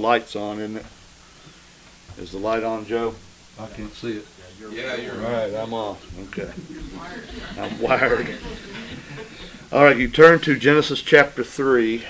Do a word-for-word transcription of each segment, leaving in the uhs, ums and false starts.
light's on, isn't it? Is the light on, Joe? I can't see it. Yeah, you're All right, I'm off. Okay. I'm wired. All right, you turn to Genesis chapter three.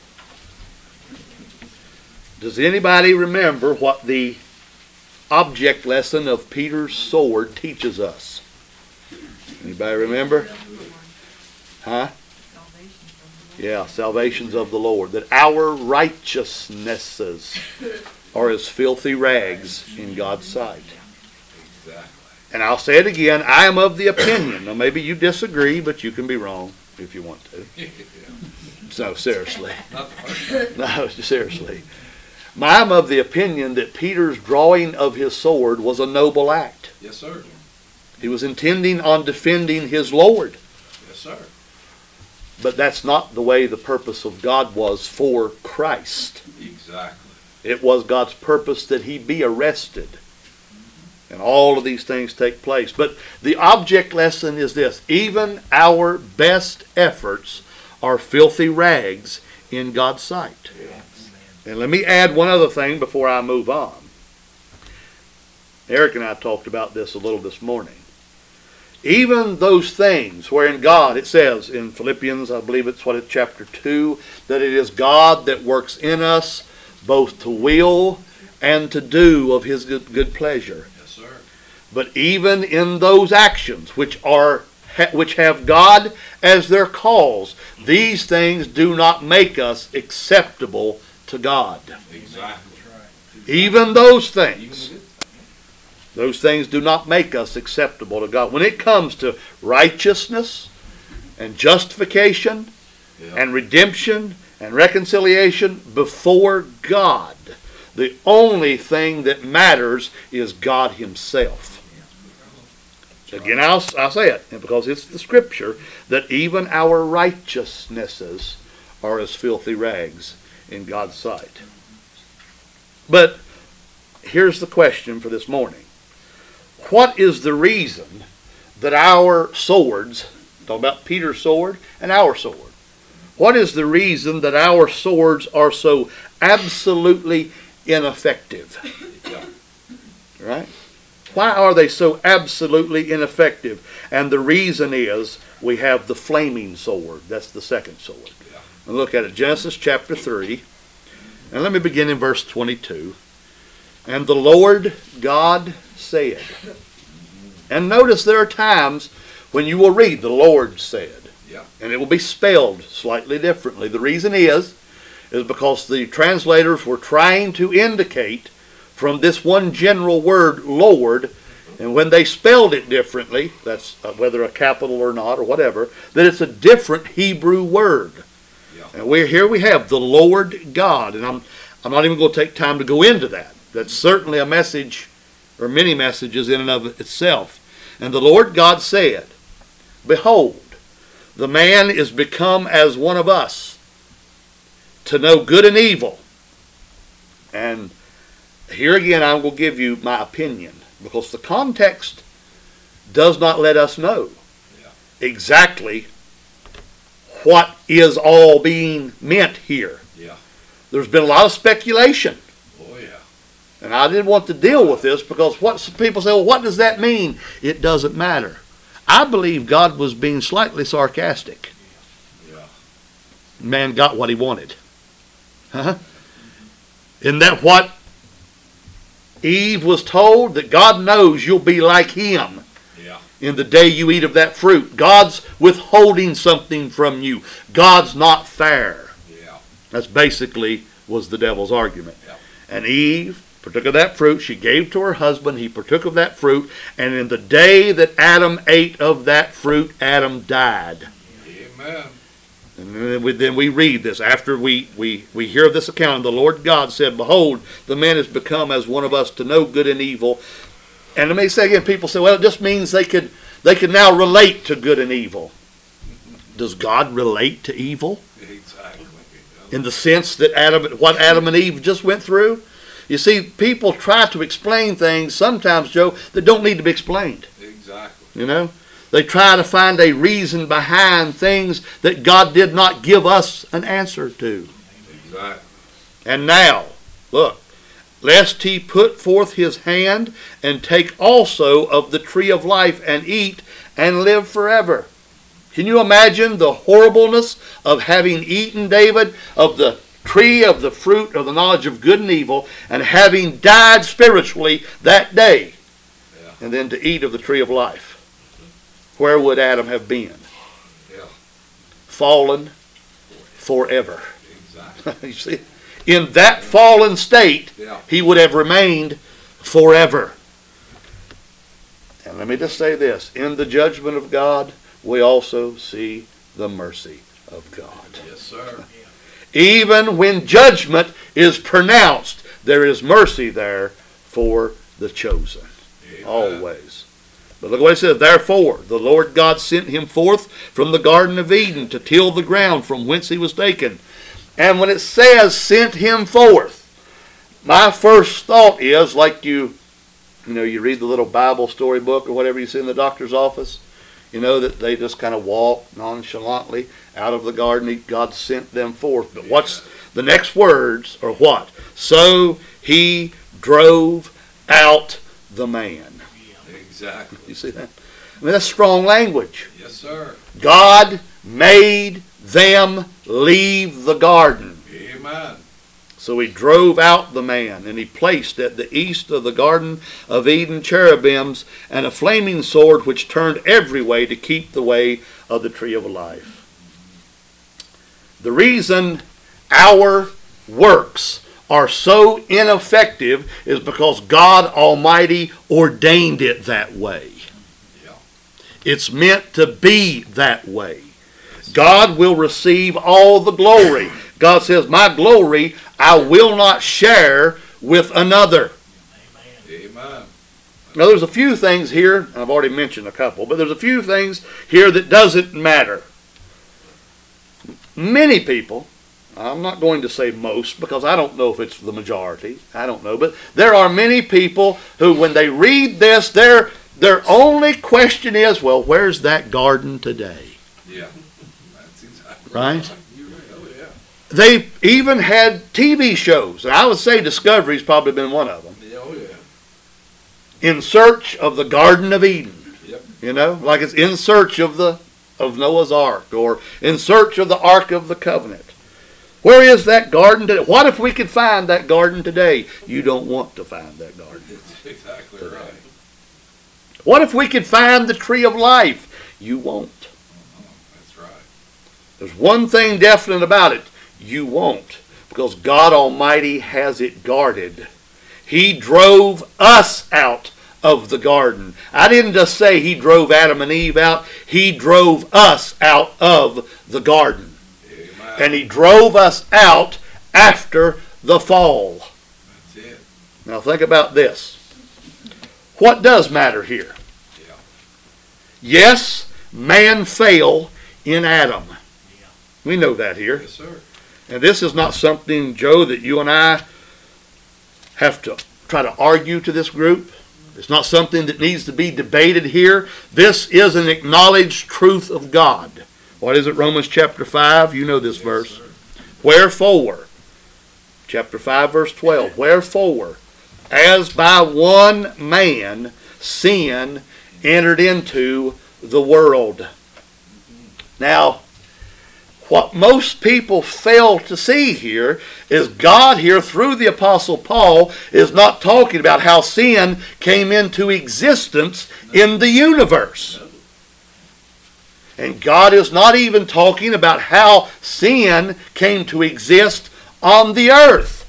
Does anybody remember what the object lesson of Peter's sword teaches us? Anybody remember? Huh? Yeah, salvations of the Lord. That our righteousnesses are as filthy rags in God's sight. exactly. And I'll say it again, I am of the opinion. Now maybe you disagree, but you can be wrong if you want to. No, seriously. No, seriously. I'm of the opinion that Peter's drawing of his sword was a noble act. Yes, sir. He was intending on defending his Lord. Yes, sir. But that's not the way the purpose of God was for Christ. Exactly. It was God's purpose that he be arrested. And all of these things take place. But the object lesson is this. Even our best efforts are filthy rags in God's sight. And let me add one other thing before I move on. Eric and I talked about this a little this morning. Even those things wherein God, it says in Philippians, I believe it's what it's chapter two, that it is God that works in us both to will and to do of his good, good pleasure. Yes, sir. But even in those actions which are which have God as their cause, these things do not make us acceptable to God. Exactly. Even those things. Those things do not make us acceptable to God. When it comes to righteousness and justification Yeah. and redemption and reconciliation before God, the only thing that matters is God himself. Again, I'll, I'll say it, because it's the scripture, that even our righteousnesses are as filthy rags in God's sight. But here's the question for this morning. What is the reason that our swords, talking about Peter's sword and our sword, what is the reason that our swords are so absolutely ineffective? Yeah. Right? Why are they so absolutely ineffective? And the reason is we have the flaming sword. That's the second sword. Yeah. And look at it. Genesis chapter three. And let me begin in verse twenty-two. And the Lord God said. And notice there are times when you will read the Lord said. Yeah. And it will be spelled slightly differently. The reason is, is because the translators were trying to indicate from this one general word, Lord, and when they spelled it differently, that's uh, whether a capital or not or whatever, that it's a different Hebrew word. Yeah. And we're, here we have the Lord God, and I'm, I'm not even going to take time to go into that. That's certainly a message, or many messages in and of itself. And the Lord God said, Behold, the man is become as one of us, to know good and evil. And here again, I will give you my opinion, because the context does not let us know Yeah. exactly what is all being meant here. Yeah. There's been a lot of speculation, Oh, yeah. and I didn't want to deal with this because what some people say, well, what does that mean? It doesn't matter. I believe God was being slightly sarcastic. Yeah. Man got what he wanted. Huh? Isn't that what Eve was told? That God knows you'll be like him Yeah. in the day you eat of that fruit. God's withholding something from you. God's not fair. Yeah. That's basically was the devil's argument. Yeah. And Eve partook of that fruit. She gave to her husband. He partook of that fruit. And in the day that Adam ate of that fruit, Adam died. Amen. And then we, then we read this. After we, we, we hear of this account, the Lord God said, Behold, the man has become as one of us to know good and evil. And let me say again, people say, well, it just means they could, they could now relate to good and evil. Does God relate to evil? Exactly. In the sense that Adam, what Adam and Eve just went through? You see, people try to explain things sometimes, Joe, that don't need to be explained. Exactly. You know? They try to find a reason behind things that God did not give us an answer to. Exactly. And now, Look. Lest he put forth his hand and take also of the tree of life and eat and live forever. Can you imagine the horribleness of having eaten, David, of the tree of the fruit of the knowledge of good and evil, and having died spiritually that day, Yeah. and then to eat of the tree of life? Where would Adam have been? Yeah. Fallen forever. Exactly. You see? In that fallen state, Yeah. he would have remained forever. And let me just say this. In the judgment of God, we also see the mercy of God. Yes, sir. Even when judgment is pronounced, there is mercy there for the chosen. Amen. Always. But look what it says. Therefore, the Lord God sent him forth from the Garden of Eden to till the ground from whence he was taken. And when it says sent him forth, my first thought is like you, you know, you read the little Bible story book or whatever you see in the doctor's office, you know, that they just kind of walk nonchalantly out of the garden. God sent them forth. But what's the next words are what? So he drove out the man. Exactly. You see that? I mean, that's strong language. Yes, sir. God made them leave the garden. Amen. So he drove out the man, and he placed at the east of the Garden of Eden cherubims and a flaming sword which turned every way to keep the way of the tree of life. The reason our works are so ineffective is because God Almighty ordained it that way. Yeah. It's meant to be that way. God will receive all the glory. God says, my glory I will not share with another. Amen. Now there's a few things here, I've already mentioned a couple, but there's a few things here that doesn't matter. Many people, I'm not going to say most because I don't know if it's the majority, I don't know, but there are many people who when they read this, their, their only question is, well, where's that garden today? Yeah. That's exactly Right? Oh, yeah. They've even had T V shows, and I would say Discovery's probably been one of them, Yeah, oh, yeah. in search of the Garden of Eden. Yep. You know, like it's in search of the of Noah's Ark, or in search of the Ark of the Covenant. Where is that garden today? What if we could find that garden today? You don't want to find that garden. That's exactly right. What if we could find the tree of life? You won't. Uh-huh. That's right. There's one thing definite about it. You won't. Because God Almighty has it guarded. He drove us out of the garden. I didn't just say he drove Adam and Eve out. He drove us out of the garden. Amen. And he drove us out after the fall. That's it. Now think about this. What does matter here? Yeah. Yes, man fell in Adam. We know that here. Yes, sir. And this is not something, Joe, that you and I have to try to argue to this group. It's not something that needs to be debated here. This is an acknowledged truth of God. What is it? Romans chapter five. You know this Yes, verse. sir. Wherefore, chapter five, verse twelve. Wherefore, as by one man sin entered into the world. Now, what most people fail to see here is God here through the Apostle Paul is not talking about how sin came into existence in the universe. And God is not even talking about how sin came to exist on the earth.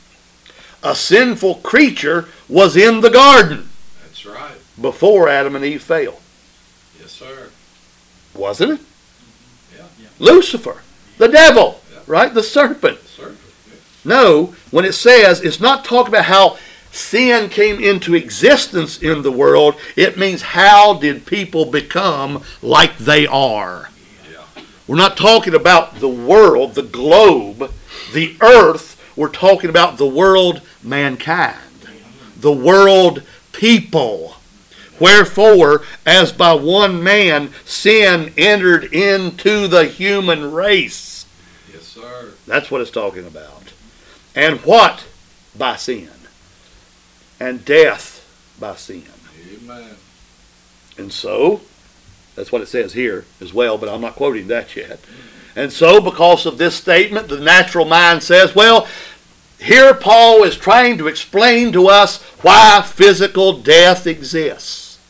A sinful creature was in the garden That's right. before Adam and Eve fell. Yes, sir. Wasn't it? Yeah. Lucifer, the devil, Yeah. right? The serpent. Sir. Yeah. No, when it says, it's not talking about how sin came into existence in the world. It means how did people become like they are. Yeah. We're not talking about the world, the globe, the earth. We're talking about the world, mankind. The world, people. Wherefore, as by one man sin entered into the human race. Yes, sir. That's what it's talking about. And what by sin, and death by sin. Amen. And so, that's what it says here as well, but I'm not quoting that yet. And so, because of this statement, the natural mind says, well, here Paul is trying to explain to us why physical death exists.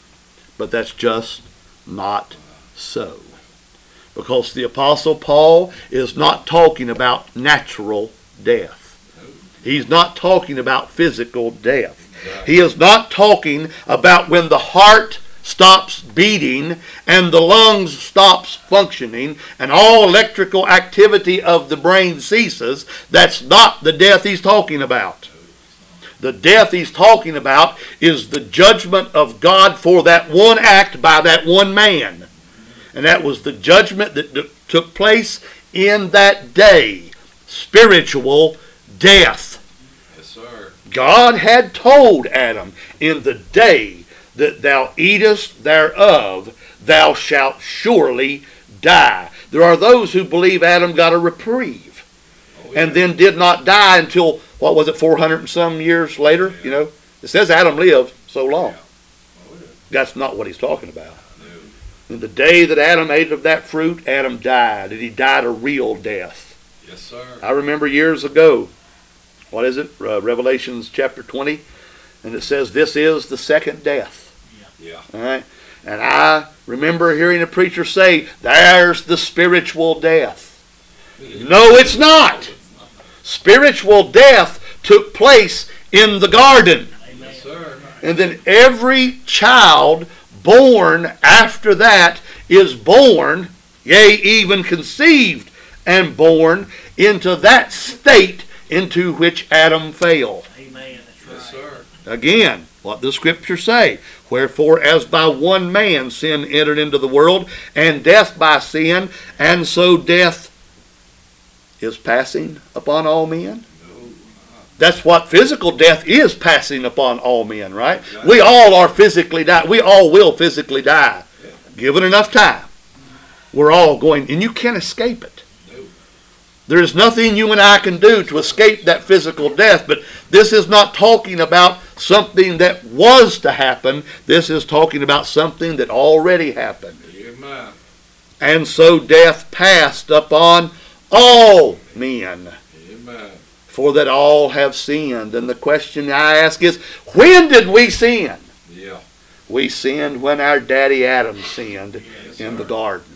But that's just not so. Because the Apostle Paul is not talking about natural death. He's not talking about physical death. He is not talking about when the heart stops beating and the lungs stops functioning and all electrical activity of the brain ceases. That's not the death he's talking about. The death he's talking about is the judgment of God for that one act by that one man. And that was the judgment that d- took place in that day. Spiritual death. Yes, sir. God had told Adam, in the day that thou eatest thereof, thou shalt surely die. There are those who believe Adam got a reprieve Oh, yeah. and then did not die until, what was it, four hundred and some years later? Yeah. You know, it says Adam lived so long. Yeah. Oh, yeah. That's not what he's talking about. No. In the day that Adam ate of that fruit, Adam died, and he died a real death. Yes, sir. I remember years ago, what is it, uh, Revelations chapter twenty, and it says this is the second death. Yeah. All right, and I remember hearing a preacher say, "There's the spiritual death." No, it's not. Spiritual death took place in the garden, Yes, sir. and then every child born after that is born, yea, even conceived and born into that state into which Adam fell. Amen. That's right. Yes, sir. Again, what the scriptures say, wherefore as by one man sin entered into the world, and death by sin, and so death is passing upon all men. No. That's what physical death is, passing upon all men, right? Exactly. We all are physically die. We all will physically die. Yeah. Given enough time. We're all going, and you can't escape it. No. There is nothing you and I can do to escape that physical death, but this is not talking about something that was to happen. This is talking about something that already happened. Amen. And so death passed upon all men, Amen. for that all have sinned. And the question I ask is, when did we sin? Yeah. We sinned when our daddy Adam sinned Yes, in sir. the garden.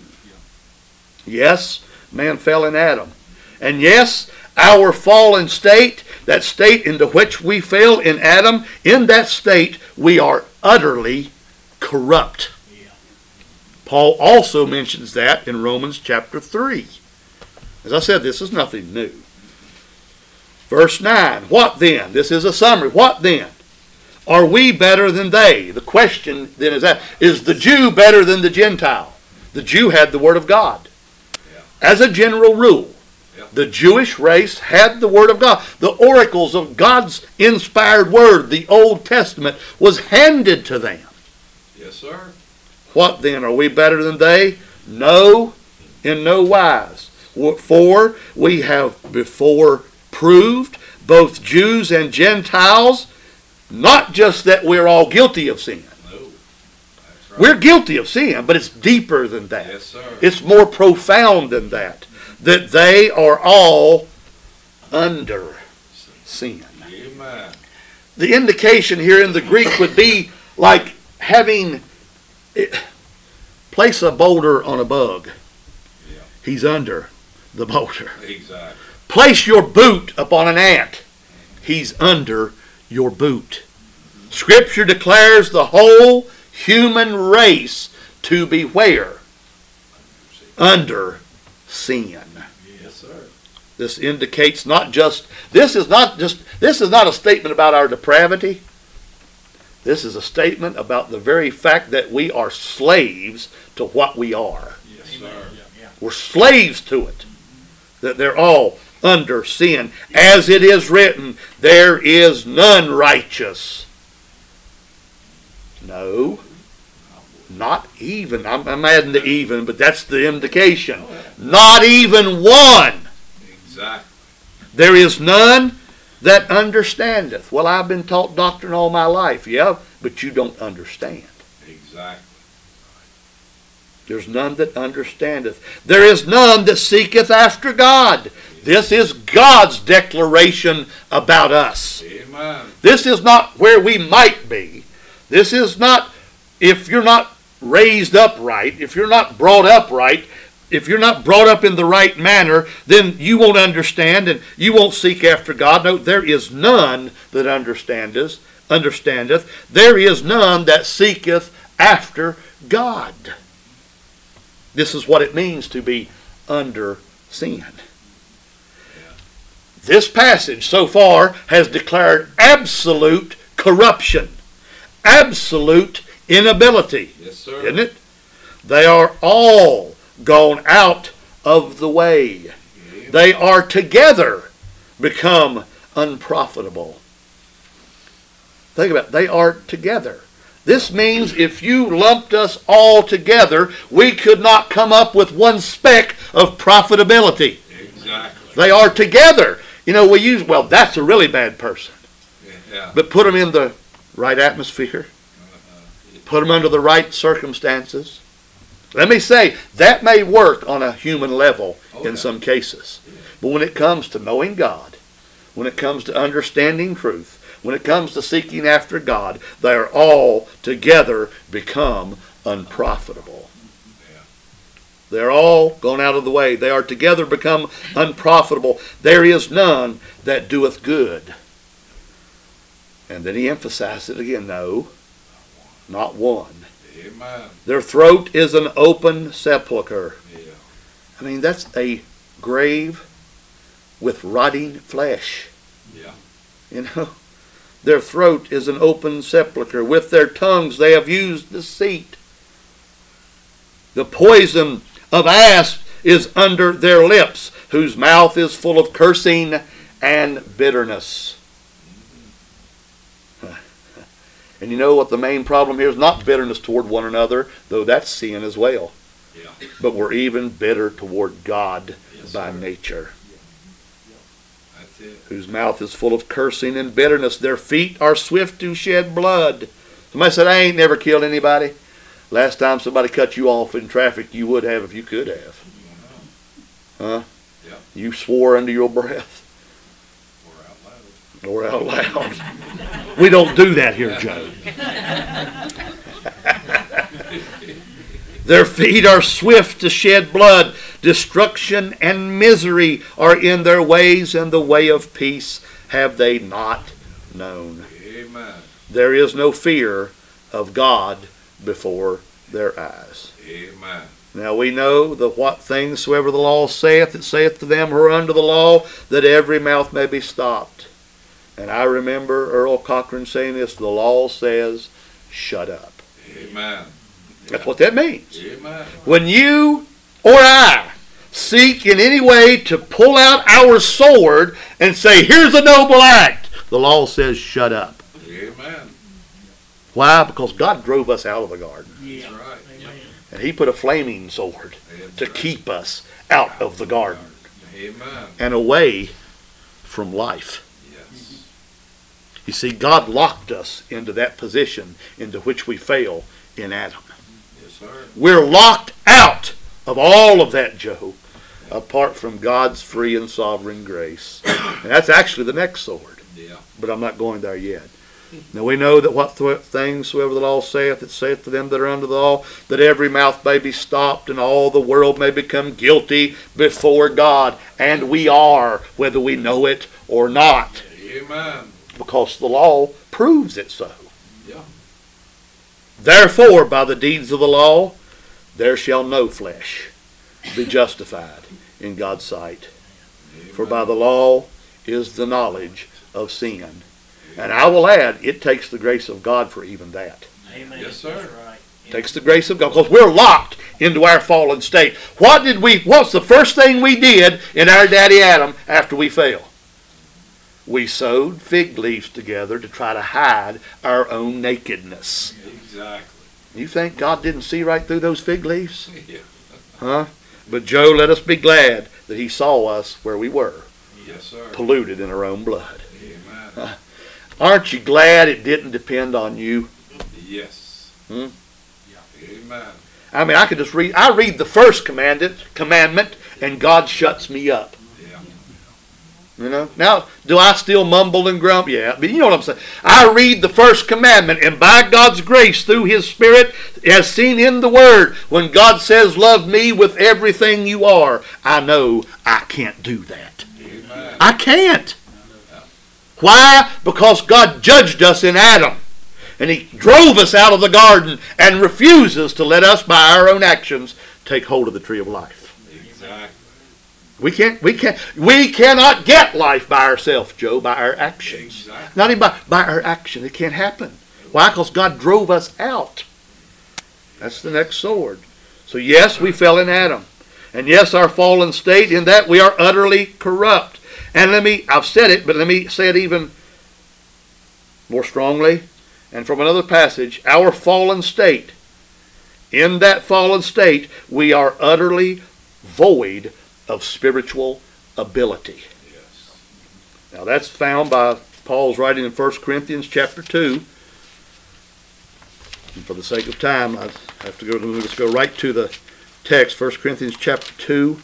Yes, man fell in Adam. And yes, our fallen state, that state into which we fell in Adam, in that state we are utterly corrupt. Yeah. Paul also mentions that in Romans chapter three. As I said, this is nothing new. Verse nine, what then? This is a summary. What then? Are we better than they? The question then is that, is the Jew better than the Gentile? The Jew had the Word of God. Yeah. As a general rule, Yeah. the Jewish race had the Word of God. The oracles of God's inspired Word, the Old Testament, was handed to them. Yes, sir. What then? Are we better than they? No, in no wise. For we have before proved, both Jews and Gentiles, not just that we're all guilty of sin. No. That's right. We're guilty of sin, but it's deeper than that. Yes, sir. It's more profound than that. That they are all under sin. Amen. The indication here in the Greek would be like having, place a boulder on a bug. Yeah. He's under the boulder. Exactly. Place your boot upon an ant. He's under your boot. Scripture declares the whole human race to be where? Under sin. Yes, sir. This indicates not just, this is not just, this is not a statement about our depravity. This is a statement about the very fact that we are slaves to what we are. Yes, Amen. sir. Yeah. We're slaves to it. That they're all under sin. As it is written, there is none righteous. No. Not even. I'm, I'm adding the even, but that's the indication. Not even one. Exactly. There is none. that understandeth. Well, I've been taught doctrine all my life. Yeah, but you don't understand. Exactly. There's none that understandeth. There is none that seeketh after God. This is God's declaration about us. Amen. This is not where we might be. This is not, if you're not raised up right, if you're not brought up right, if you're not brought up in the right manner, then you won't understand and you won't seek after God. No, there is none that understandeth. Understandeth. There is none that seeketh after God. This is what it means to be under sin. This passage so far has declared absolute corruption, absolute inability. Yes, sir. Isn't it? They are all gone out of the way. Amen. They are together become unprofitable. Think about it. They are together. This means if you lumped us all together, we could not come up with one speck of profitability. Exactly. They are together. You know, we use, well, that's a really bad person. Yeah. But put them in the right atmosphere. Uh-huh. Put them under the right circumstances. Let me say, that may work on a human level Oh, in yeah. some cases. But when it comes to knowing God, when it comes to understanding truth, when it comes to seeking after God, they are all together become unprofitable. Yeah. They're all gone out of the way. They are together become unprofitable. There is none that doeth good. And then he emphasized it again. No, not one. Amen. Their throat is an open sepulchre. Yeah. I mean, that's a grave with rotting flesh. Yeah. You know, their throat is an open sepulchre. With their tongues they have used deceit. The poison of asp is under their lips, whose mouth is full of cursing and bitterness. And you know what the main problem here is? Not bitterness toward one another, though that's sin as well. Yeah. But we're even bitter toward God Yes, by sir. nature, That's it. whose mouth is full of cursing and bitterness. Their feet are swift to shed blood. Somebody said, I ain't never killed anybody. Last time somebody cut you off in traffic, you would have if you could have. Huh? Yeah. You swore under your breath. Or out loud. Or out loud. We don't do that here, Joe. Their feet are swift to shed blood. Destruction and misery are in their ways, and the way of peace have they not known. Amen. There is no fear of God before their eyes. Amen. Now we know that what things soever the law saith, it saith to them who are under the law, that every mouth may be stopped. And I remember Earl Cochran saying this, the law says, shut up. Amen. That's what that means. Amen. When you or I seek in any way to pull out our sword and say, here's a noble act, the law says, shut up. Amen. Why? Because God drove us out of the garden. That's right. And he put a flaming sword to keep us out of the garden Amen. and away from life. Yes. You see, God locked us into that position into which we fell in Adam. Yes, sir. We're locked out of all of that, Joe, apart from God's free and sovereign grace. And that's actually the next sword. Yeah. But I'm not going there yet. Now we know that what th- things soever the law saith, it saith to them that are under the law, that every mouth may be stopped and all the world may become guilty before God. And we are, whether we know it or not, Amen. because the law proves it so. Yeah. Therefore, by the deeds of the law, there shall no flesh be justified in God's sight. Amen. For by the law is the knowledge of sin. And I will add, it takes the grace of God for even that. Amen. Yes, sir. That's right. It takes the grace of God, because we're locked into our fallen state. What did we, what's the first thing we did in our daddy Adam after we fell? We sewed fig leaves together to try to hide our own nakedness. Exactly. You think God didn't see right through those fig leaves? Yeah. Huh? But Joe, let us be glad that he saw us where we were, Yes, sir. polluted in our own blood. Aren't you glad it didn't depend on you? Yes. Hmm? Amen. I mean, I could just read, I read the first commandment, commandment and God shuts me up. Yeah. You know? Now, do I still mumble and grumble? Yeah, but you know what I'm saying. I read the first commandment, and by God's grace, through His Spirit, as seen in the Word, when God says, love me with everything you are, I know I can't do that. Amen. I can't. Why? Because God judged us in Adam. And He drove us out of the garden and refuses to let us, by our own actions, take hold of the tree of life. Exactly. We can't, we can't, we cannot get life by ourselves, Joe, by our actions. Exactly. Not even by, by our action. It can't happen. Why? Because God drove us out. That's the next sword. So yes, we fell in Adam. And yes, our fallen state, in that we are utterly corrupt. And let me, I've said it, but let me say it even more strongly. And from another passage, our fallen state, in that fallen state, we are utterly void of spiritual ability. Yes. Now that's found by Paul's writing in First Corinthians chapter two. And for the sake of time, I have to go, let's go right to the text, First Corinthians chapter two.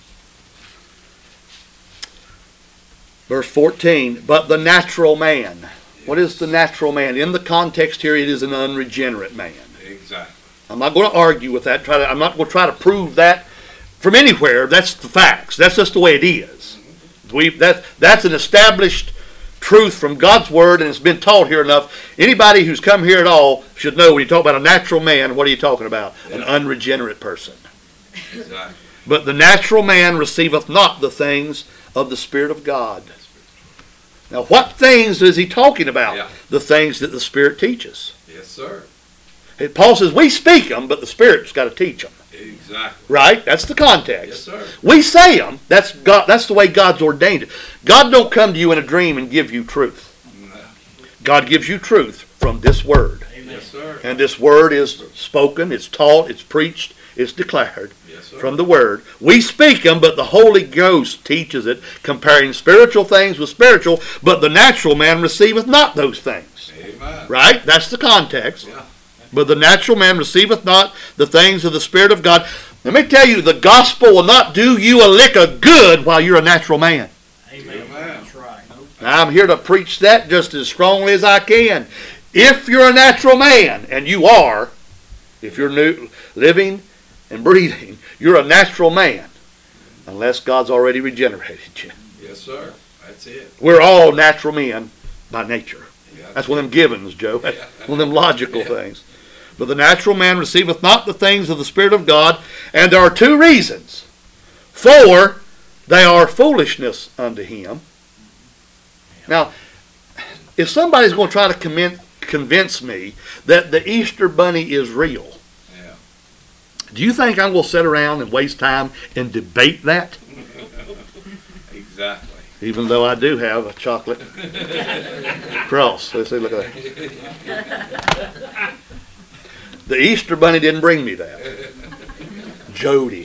Verse fourteen, but the natural man. What is the natural man? In the context here, it is an unregenerate man. Exactly. I'm not going to argue with that. Try to, I'm not going to try to prove that from anywhere. That's the facts. That's just the way it is. We, that, that's an established truth from God's Word, and it's been taught here enough. Anybody who's come here at all should know when you talk about a natural man, what are you talking about? Yeah. An unregenerate person. Exactly. But the natural man receiveth not the things of the Spirit of God. Now, what things is he talking about? Yeah. The things that the Spirit teaches. Yes, sir. And Paul says we speak them, but the Spirit's got to teach them. Exactly. Right? That's the context. Yes, sir. We say them. That's God. That's the way God's ordained it. God don't come to you in a dream and give you truth. No. God gives you truth from this Word. Yes, sir. And this Word is spoken, it's taught, it's preached, it's declared. Yes, sir. From the Word. We speak them, but the Holy Ghost teaches it, comparing spiritual things with spiritual, but the natural man receiveth not those things. Amen. Right? That's the context. Yeah. But the natural man receiveth not the things of the Spirit of God. Let me tell you, the gospel will not do you a lick of good while you're a natural man. Amen. Amen. That's right. Now, I'm here to preach that just as strongly as I can. If you're a natural man, and you are, if you're new, living and breathing, you're a natural man, unless God's already regenerated you. Yes, sir. That's it. We're all natural men by nature. Yeah. That's one of them givens, Joe. That's Yeah. one of them logical Yeah. things. But the natural man receiveth not the things of the Spirit of God, and there are two reasons. For they are foolishness unto him. Now, if somebody's going to try to convince, convince me that the Easter Bunny is real, Yeah. do you think I'm going to sit around and waste time and debate that? Exactly. Even though I do have a chocolate cross. Let's see, look at that. The Easter Bunny didn't bring me that. Jody.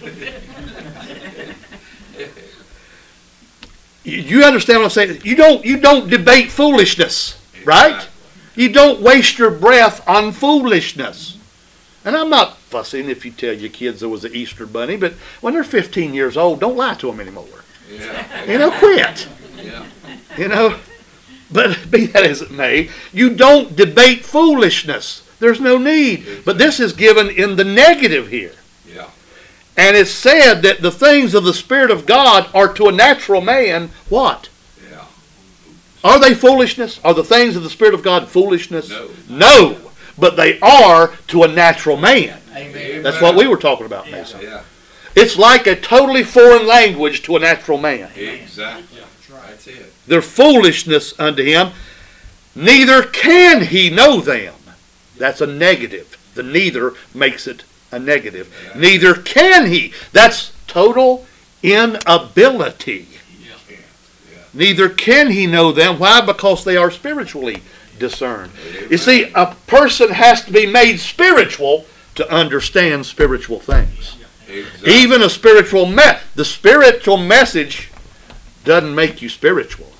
You, you understand what I'm saying? You don't, you don't debate foolishness, right? You don't waste your breath on foolishness. And I'm not fussing if you tell your kids there was an Easter Bunny, but when they're fifteen years old, don't lie to them anymore. Yeah. You know, quit. Yeah. You know, but be that as it may, you don't debate foolishness. There's no need. But this is given in the negative here. Yeah. And it's said that the things of the Spirit of God are to a natural man what? Yeah. Are they foolishness? Are the things of the Spirit of God foolishness? No. No. But they are to a natural man. Amen. That's what we were talking about, Mason. Yeah. It's like a totally foreign language to a natural man. Exactly. That's right. That's it. They're foolishness unto him. Neither can he know them. That's a negative. The neither makes it a negative. Yeah. Neither can he. That's total inability. Yeah. Yeah. Neither can he know them. Why? Because they are spiritually discerned. You see, a person has to be made spiritual to understand spiritual things. Exactly. Even a spiritual me- the spiritual message doesn't make you spiritual.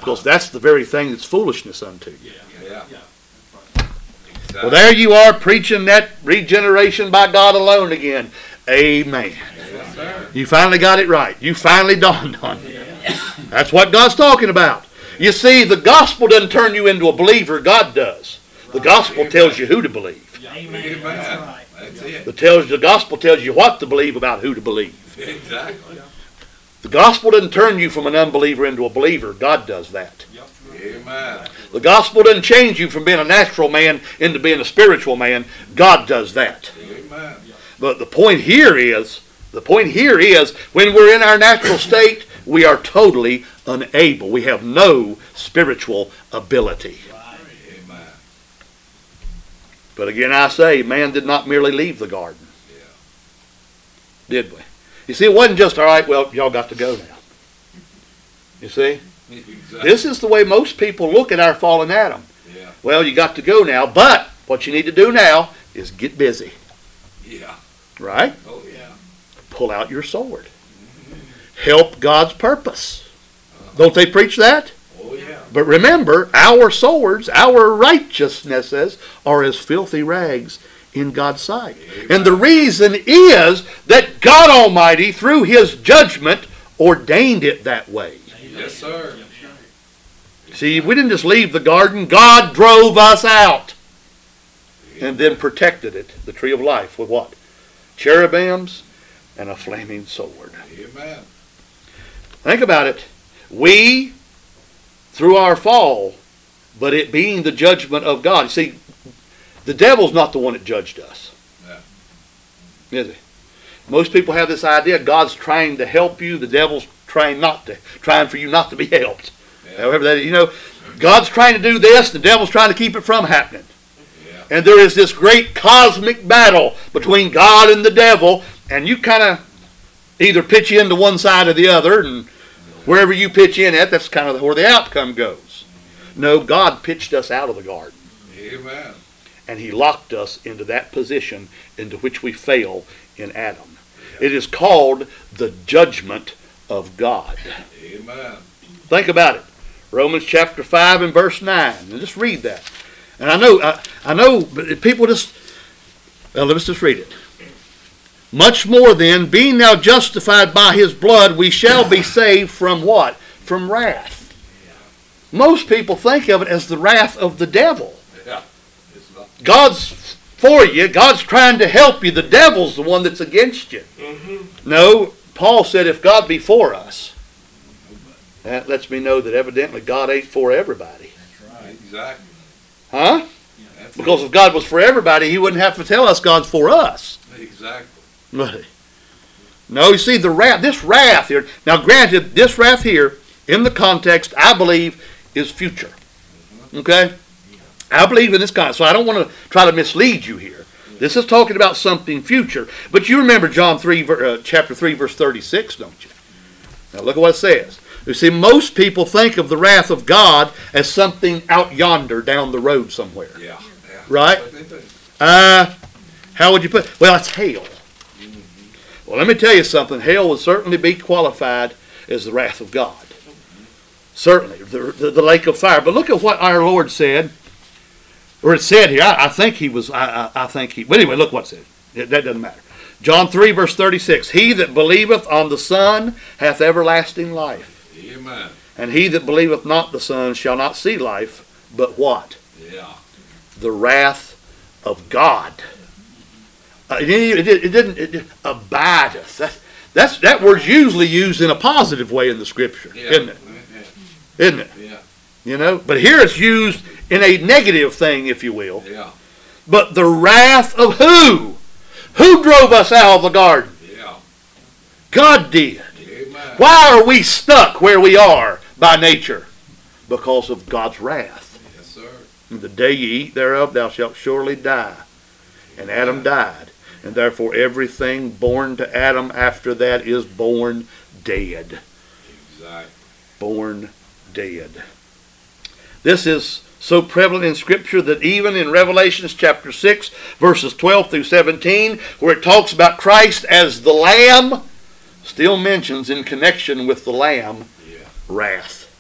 Because that's the very thing that's foolishness unto you. Yeah. Exactly. Well, there you are preaching that regeneration by God alone again. Amen. Yes, sir. You finally got it right. You finally dawned on it. That's what God's talking about. You see, the gospel doesn't turn you into a believer. God does. The gospel tells you who to believe. Amen. Amen. That's right. That's it. The, tells, the gospel tells you what to believe about who to believe. Exactly. The gospel doesn't turn you from an unbeliever into a believer. God does that. Amen. The gospel doesn't change you from being a natural man into being a spiritual man. God does that. Amen. But the point here is, the point here is, when we're in our natural state, we are totally unable. We have no spiritual ability. Amen. But again, I say, man did not merely leave the garden. Yeah. Did we? You see, it wasn't just, all right, well, y'all got to go now. You see? Exactly. This is the way most people look at our fallen Adam. Yeah. Well, you got to go now, but what you need to do now is get busy. Yeah. Right? Oh yeah. Pull out your sword. Help God's purpose. Don't they preach that? Oh yeah. But remember, our swords, our righteousnesses are as filthy rags in God's sight. And the reason is that God Almighty, through His judgment, ordained it that way. Yes, sir. See, we didn't just leave the garden. God drove us out and then protected it, the tree of life, with what? Cherubims and a flaming sword. Amen. Think about it. We, through our fall, but it being the judgment of God. See, the devil's not the one that judged us. Yeah. Is he? Most people have this idea God's trying to help you, the devil's trying not to, trying for you not to be helped. Yeah. However, that you know, God's trying to do this, the devil's trying to keep it from happening. Yeah. And there is this great cosmic battle between God and the devil, and you kind of either pitch into one side or the other, and wherever you pitch in at, that's kind of where the outcome goes. No, God pitched us out of the garden, Amen. and He locked us into that position into which we fell in Adam. It is called the judgment of God. Amen. Think about it. Romans chapter five and verse nine. And just read that. And I know, I, I know, but people just, well, let's just read it. Much more then, being now justified by His blood, we shall be saved from what? From wrath. Most people think of it as the wrath of the devil. Yeah. It's not. God's for you. God's trying to help you. The devil's the one that's against you. Mm-hmm. No, Paul said if God be for us, that lets me know that evidently God ain't for everybody. That's right. Exactly. Huh? That's Because it. if God was for everybody, He wouldn't have to tell us God's for us. Exactly. Would He? No, you see, the wrath, this wrath here, now granted, this wrath here, in the context, I believe, is future. Okay? I believe in this context, so I don't want to try to mislead you here. This is talking about something future. But you remember John three, uh, chapter three, verse thirty-six, don't you? Now look at what it says. You see, most people think of the wrath of God as something out yonder down the road somewhere. Yeah. Yeah. Right? That's what they think. Uh, how would you put it? Well, it's hell. Well, let me tell you something. Hell would certainly be qualified as the wrath of God. Certainly, the, the, the lake of fire. But look at what our Lord said, or it said here. I, I think He was, I, I, I think He, but anyway, look what it said. It, that doesn't matter. John three, verse thirty-six. He that believeth on the Son hath everlasting life. Amen. And he that believeth not the Son shall not see life, but what? Yeah. The wrath of God. Uh, it, it, it, it didn't, it, it abideth. That, that's, that word's usually used in a positive way in the Scripture, Yeah. isn't it? Yeah. Isn't it? Yeah. You know, but here it's used in a negative thing, if you will. Yeah. But the wrath of who? Who drove us out of the garden? Yeah. God did. Amen. Why are we stuck where we are by nature? Because of God's wrath. Yes, sir. And the day you eat thereof, thou shalt surely die. And Adam died. And therefore everything born to Adam after that is born dead. Exactly. Born dead. This is so prevalent in Scripture that even in Revelation chapter six, verses twelve through seventeen, where it talks about Christ as the Lamb, still mentions in connection with the Lamb Yeah. wrath.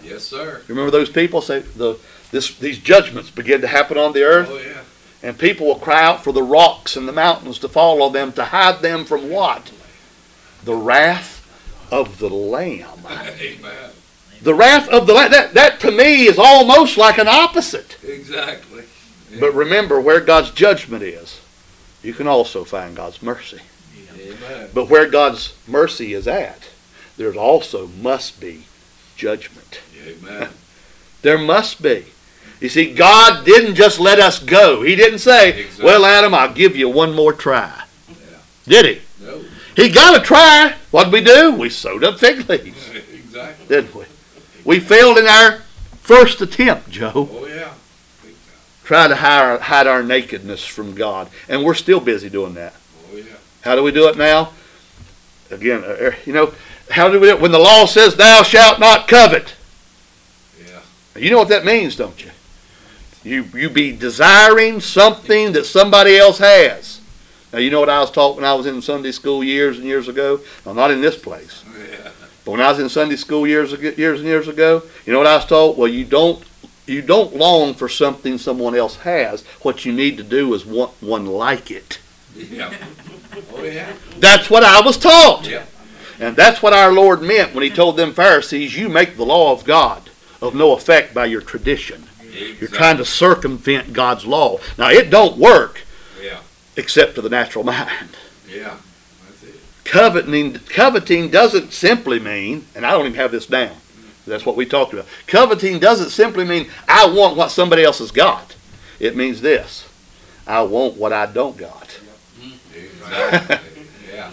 Yes, sir. You remember those people say the this these judgments begin to happen on the earth, Oh, yeah. and people will cry out for the rocks and the mountains to fall on them to hide them from what? The wrath of the Lamb. Amen. The wrath of the Lamb. That, that to me is almost like an opposite. Exactly. Yeah. But remember, where God's judgment is, you can also find God's mercy. Amen. But where God's mercy is at, there also must be judgment. Amen. There must be. You see, God didn't just let us go. He didn't say, Exactly. well, Adam, I'll give you one more try. Yeah. Did he? No. He got to try. What did we do? We sewed up fig leaves, Exactly. didn't we? We failed in our first attempt, Joe. Oh, yeah. Big time. Try to hide, hide our nakedness from God. And we're still busy doing that. Oh, yeah. How do we do it now? Again, uh, you know, how do we do it? When the law says, thou shalt not covet. Yeah. You know what that means, don't you? You you be desiring something that somebody else has. Now, you know what I was taught when I was in Sunday school years and years ago? Now, not in this place. Yeah. But when I was in Sunday school years ago, years and years ago, you know what I was taught? Well, you don't you don't long for something someone else has. What you need to do is want one like it. Yeah. Oh, yeah. That's what I was taught. Yeah. And that's what our Lord meant when he told them Pharisees, you make the law of God of no effect by your tradition. Exactly. You're trying to circumvent God's law. Now, it don't work Yeah. except to the natural mind. Yeah. That's it. Coveting, coveting doesn't simply mean, and I don't even have this down. That's what we talked about. Coveting doesn't simply mean I want what somebody else has got. It means this. I want what I don't got. Exactly. Yeah.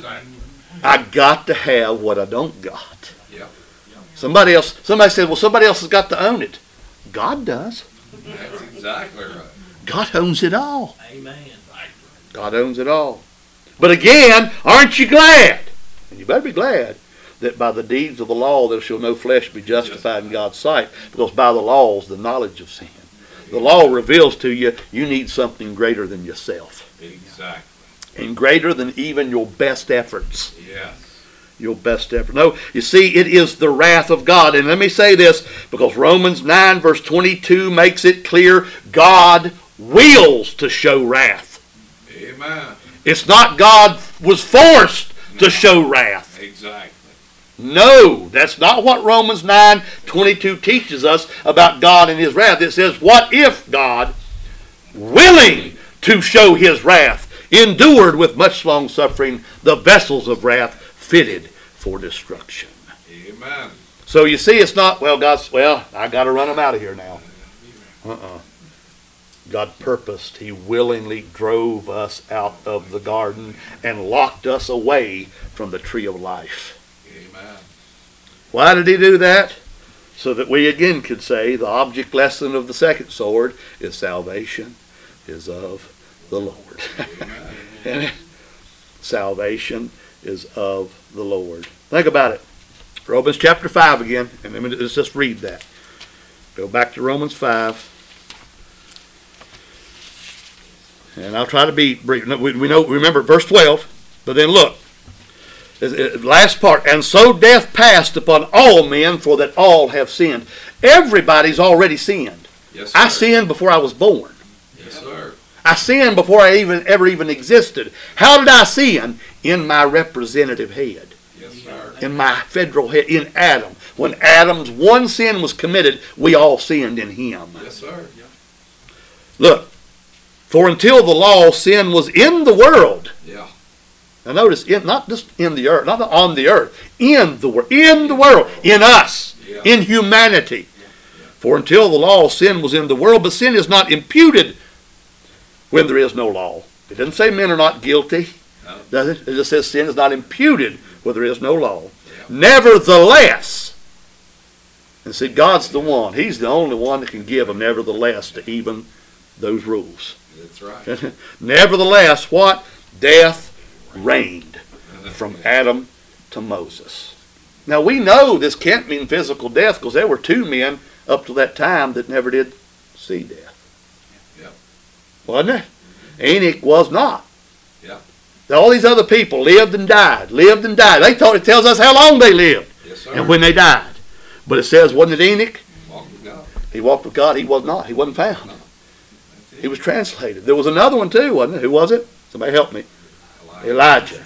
I got to have what I don't got. Yeah. Somebody else, somebody said, well, somebody else has got to own it. God does. That's exactly right. God owns it all. Amen. God owns it all. But again, aren't you glad? And you better be glad that by the deeds of the law there shall no flesh be justified in God's sight, because by the law is the knowledge of sin. The law reveals to you you need something greater than yourself, Exactly. and greater than even your best efforts. Yes. Your best effort. No, you see, it is the wrath of God. And let me say this, because Romans nine verse twenty-two makes it clear, God wills to show wrath. Amen. It's not God was forced to show wrath. Exactly. No, that's not what Romans nine twenty-two teaches us about God and his wrath. It says, what if God, willing to show his wrath, endured with much long suffering the vessels of wrath fitted for destruction. Amen. So you see, it's not, well, God's, well, I got to run them out of here now. Uh-uh. God purposed. He willingly drove us out of the garden and locked us away from the tree of life. Amen. Why did he do that? So that we again could say the object lesson of the second sword is salvation is of the Lord. And salvation is of the Lord. Think about it. Romans chapter five again, and let me let's just read that. Go back to Romans five. And I'll try to be brief. We we know, remember verse twelve, but then look. Last part. And so death passed upon all men, for that all have sinned. Everybody's already sinned. Yes, sir. I sinned before I was born. Yes, sir. I sinned before I even ever even existed. How did I sin? In my representative head. Yes, sir. In my federal head. In Adam. When Adam's one sin was committed, we all sinned in him. Yes, sir. Look. For until the law, sin was in the world. Yeah. Now notice, in, not just in the earth, not on the earth. In the world. In the world. In us. Yeah. In humanity. For until the law, sin was in the world, but sin is not imputed when there is no law. It doesn't say men are not guilty, No. does it? It just says sin is not imputed where there is no law. Yeah. Nevertheless, and see, God's the one. He's the only one that can give a nevertheless to even those rules. That's right. Nevertheless, what? Death reigned from Adam to Moses. Now we know this can't mean physical death, because there were two men up to that time that never did see death. Yep. Wasn't it? Enoch was not. Yep. All these other people lived and died, lived and died. They thought it tells us how long they lived Yes, sir. and when they died. But it says, wasn't it Enoch? Walk with God. He walked with God. He was not. He wasn't found. No. That's it. He was translated. There was another one too, wasn't it? Who was it? Somebody help me. Elijah. Elijah.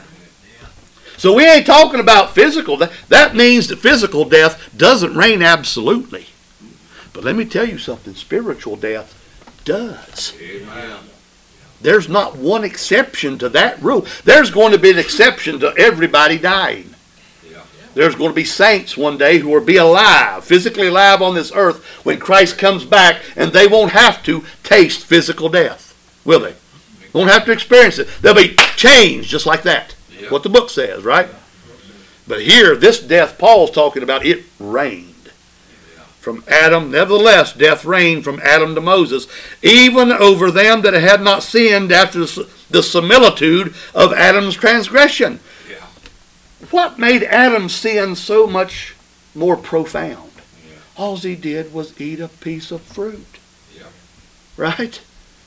So we ain't talking about physical. That, that means that physical death doesn't reign absolutely. But let me tell you something. Spiritual death does. Amen. There's not one exception to that rule. There's going to be an exception to everybody dying. Yeah. There's going to be saints one day who will be alive, physically alive on this earth when Christ comes back, and they won't have to taste physical death, will they? Won't have to experience it. They'll be changed just like that. Yeah. What the book says, right? But here, this death Paul's talking about, it reigned from Adam. Nevertheless, death reigned from Adam to Moses, even over them that had not sinned after the similitude of Adam's transgression. Yeah. What made Adam's sin so much more profound? Yeah. All he did was eat a piece of fruit. Yeah. Right?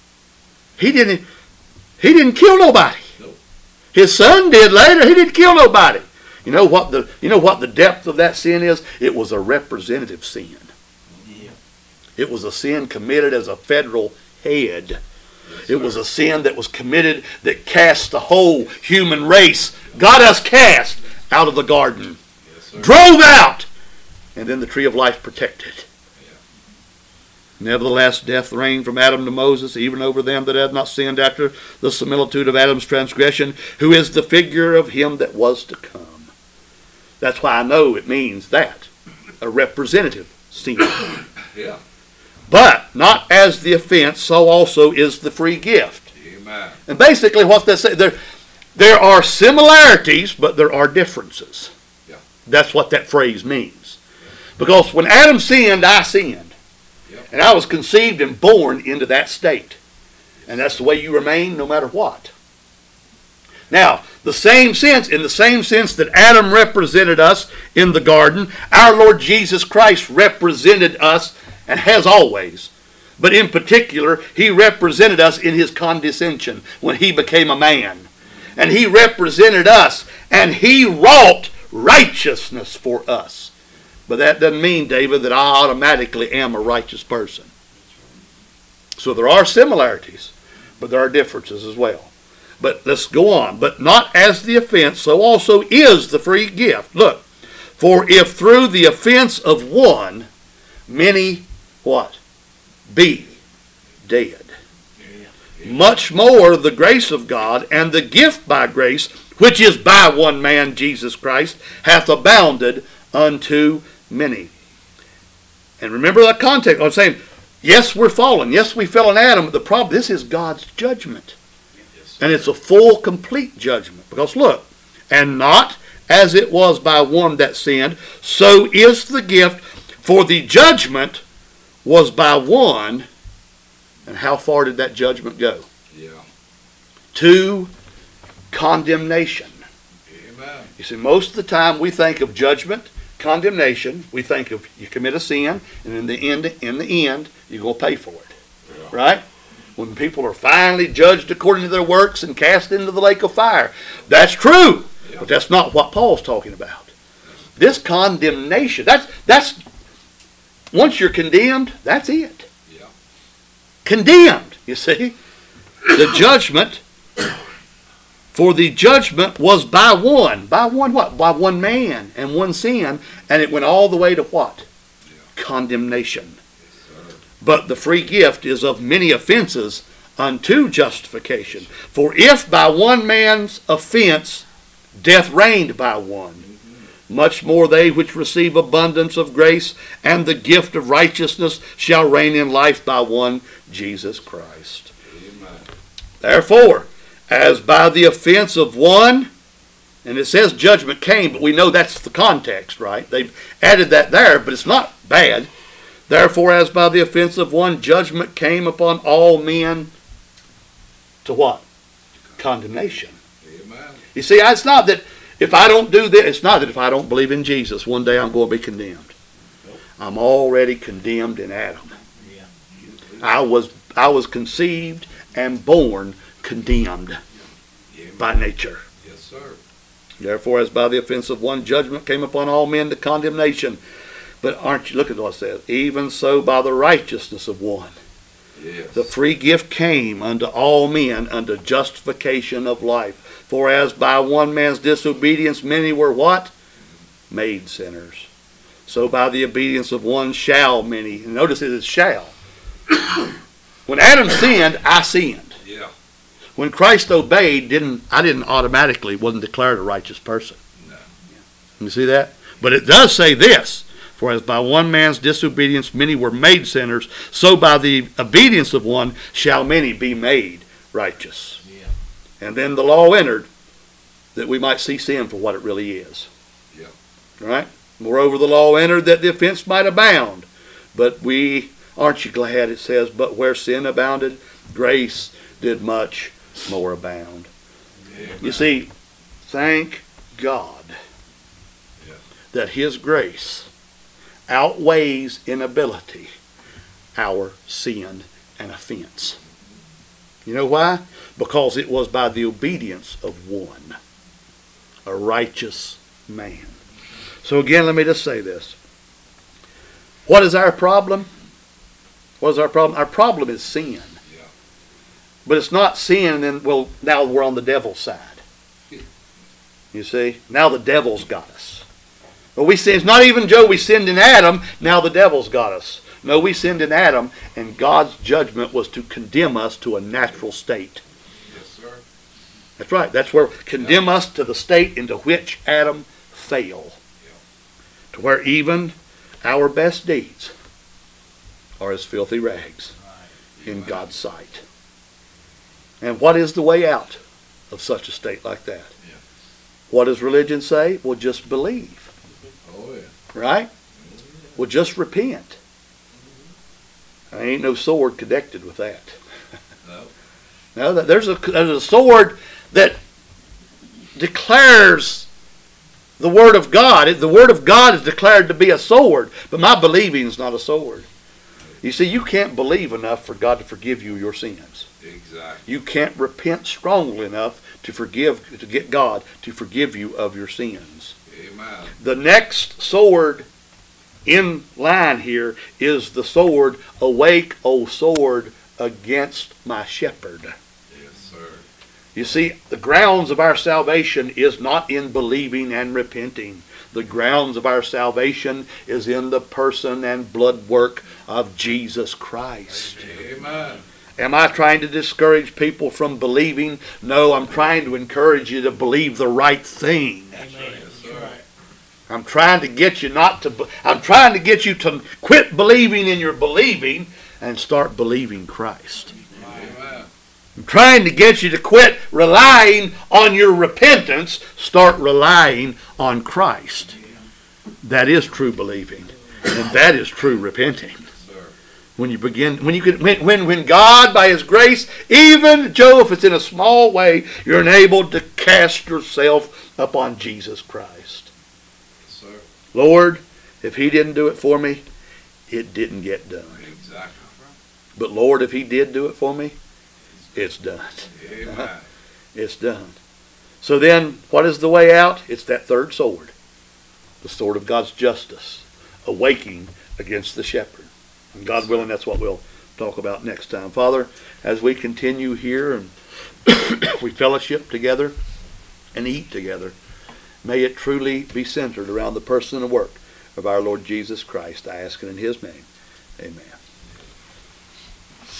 He didn't, he didn't kill nobody. Nope. His son did later. He didn't kill nobody. You know what the you know what the depth of that sin is? It was a representative sin. Yeah. It was a sin committed as a federal head. Yes, It was a sin that was committed that cast the whole human race, got us cast out of the garden, yes, sir. drove out, and then the tree of life protected. Yeah. Nevertheless, death reigned from Adam to Moses, even over them that had not sinned after the similitude of Adam's transgression, who is the figure of him that was to come. That's why I know it means that, a representative sin. Yeah. But not as the offense, so also is the free gift. Amen. And basically what they say, there, there are similarities, but there are differences. Yeah. That's what that phrase means. Because when Adam sinned, I sinned. Yep. And I was conceived and born into that state. And that's the way you remain no matter what. Now, the same sense, in the same sense that Adam represented us in the garden, our Lord Jesus Christ represented us and has always. But in particular, he represented us in his condescension when he became a man. And he represented us and he wrought righteousness for us. But that doesn't mean, David, that I automatically am a righteous person. So there are similarities, but there are differences as well. But let's go on. But not as the offense, so also is the free gift. Look, for if through the offense of one, many, what? Be dead. Much more the grace of God and the gift by grace, which is by one man, Jesus Christ, hath abounded unto many. And remember that context. I'm saying, yes, we're fallen. Yes, we fell in Adam. But the problem, this is God's judgment. And it's a full, complete judgment. Because look, and not as it was by one that sinned, so is the gift. For the judgment was by one. And how far did that judgment go? Yeah. To condemnation. Amen. You see, most of the time we think of judgment, condemnation. We think of you commit a sin, and in the end, in the end, you're going to pay for it. Yeah. Right? When people are finally judged according to their works and cast into the lake of fire. That's true. Yeah. But that's not what Paul's talking about. This condemnation, that's, that's once you're condemned, that's it. Yeah. Condemned, you see. The judgment, for the judgment was by one. By one what? By one man and one sin. And it went all the way to what? Yeah. Condemnation. Yes, sir. But the free gift is of many offenses unto justification. For if by one man's offense death reigned by one, much more they which receive abundance of grace and the gift of righteousness shall reign in life by one, Jesus Christ. Amen. Therefore, as by the offense of one, and it says judgment came, but we know that's the context, right? They've added that there, but it's not bad. Therefore, as by the offense of one, judgment came upon all men to what? Condemnation. Amen. You see, it's not that if I don't do this, it's not that if I don't believe in Jesus, one day I'm going to be condemned. Nope. I'm already condemned in Adam. Yeah. I was I was conceived and born condemned Amen. by nature. Yes, sir. Therefore, as by the offense of one, judgment came upon all men to condemnation. But aren't you, look at what it says, even so by the righteousness of one. Yes. The free gift came unto all men unto justification of life. For as by one man's disobedience many were what? Made sinners. So by the obedience of one shall many. And notice it is shall. When Adam sinned, I sinned. Yeah. When Christ obeyed, didn't I didn't automatically wasn't declared a righteous person. No. You see that? But it does say this. For as by one man's disobedience many were made sinners, so by the obedience of one shall many be made righteous. Yeah. And then the law entered that we might see sin for what it really is. Yeah. Right? Moreover, the law entered that the offense might abound. But we, aren't you glad it says, but where sin abounded, grace did much more abound. Amen. You see, thank God Yeah. that His grace outweighs in ability our sin and offense. You know why? Because it was by the obedience of one, a righteous man. So again, let me just say this. What is our problem? What is our problem? Our problem is sin. Yeah. But it's not sin and then, well, now we're on the devil's side. You see? Now the devil's got us. But we sin, it's not even Joe, we sinned in Adam, now the devil's got us. No, we sinned in Adam, and God's judgment was to condemn us to a natural state. Yes, sir. That's right. That's where condemn us to the state into which Adam fell. Yeah. To where even our best deeds are as filthy rags in Amen. God's sight. And what is the way out of such a state like that? Yeah. What does religion say? Well, just believe. Oh, yeah. Right? Well, just repent. There ain't no sword connected with that. No. No, that there's a, there's a sword that declares the Word of God. The Word of God is declared to be a sword, but my believing is not a sword. You see, you can't believe enough for God to forgive you your sins. Exactly. You can't repent strongly enough to forgive, to get God to forgive you of your sins. Amen. The next sword in line here is the sword, awake, O sword, against my shepherd. Yes, sir. You see, the grounds of our salvation is not in believing and repenting. The grounds of our salvation is in the person and blood work of Jesus Christ. Amen. Am I trying to discourage people from believing? No, I'm trying to encourage you to believe the right thing. Yes, sir. I'm trying to get you not to, I'm trying to get you to quit believing in your believing and start believing Christ. Amen. I'm trying to get you to quit relying on your repentance, start relying on Christ. That is true believing, and that is true repenting. Sir. When you begin, when you can, when, when when God, by His grace, even Joe, if it's in a small way, you're enabled to cast yourself upon Jesus Christ. Sir. Lord, if He didn't do it for me, it didn't get done. Exactly. But Lord, if He did do it for me, it's done. Amen. It's done. So then, what is the way out? It's that third sword. The sword of God's justice. Awaking against the shepherd. And God willing, that's what we'll talk about next time. Father, as we continue here and we fellowship together and eat together, may it truly be centered around the person and work of our Lord Jesus Christ. I ask it in His name. Amen.